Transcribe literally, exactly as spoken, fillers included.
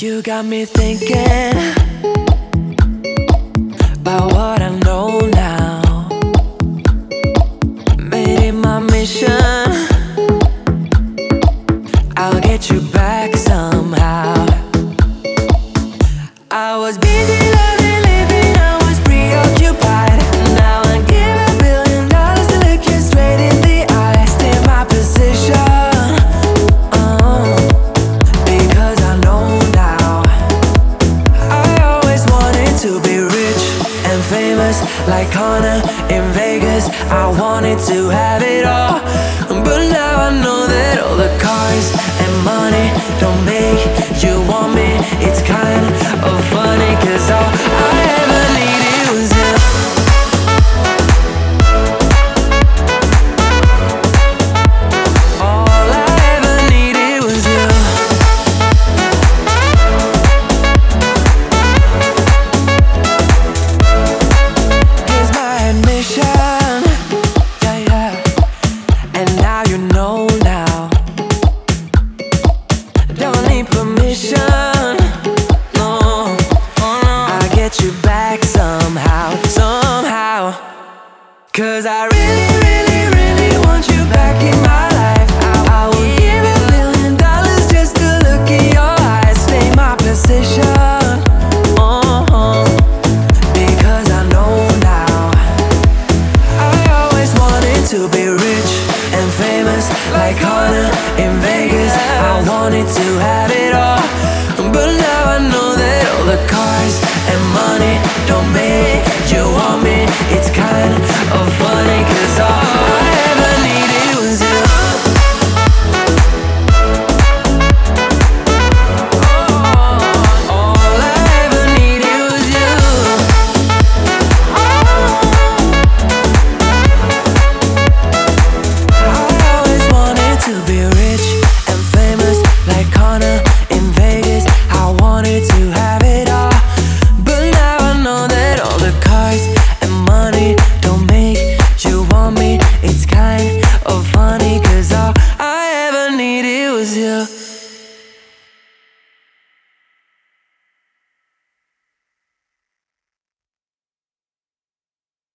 You got me thinking about what I know now. Made it my mission, I'll get you back somehow. I was busy loving, living, I was preoccupied. Now I give a billion dollars to look you straight in the eye. Stay in my position, uh, because I know now. I always wanted to be rich and famous, like Connor in Vegas. I wanted to have it all, but now I know that all the cars and money don't make you want me. It's kind of funny, cause all I ever needed was you. All I ever needed was you. Here's my admission, yeah, yeah. And now you know now. Don't need permission, no, oh no. I'll get you back somehow, somehow. Cause I really, really, really want you back in my life. I, I will give a billion dollars just to look in your eyes. Stay my position, uh-huh, because I know now. I always wanted to be rich and famous, like Connor in Vegas. I wanted to have it all, but now I know that all the cars and money don't make you want me. It's kind of funny.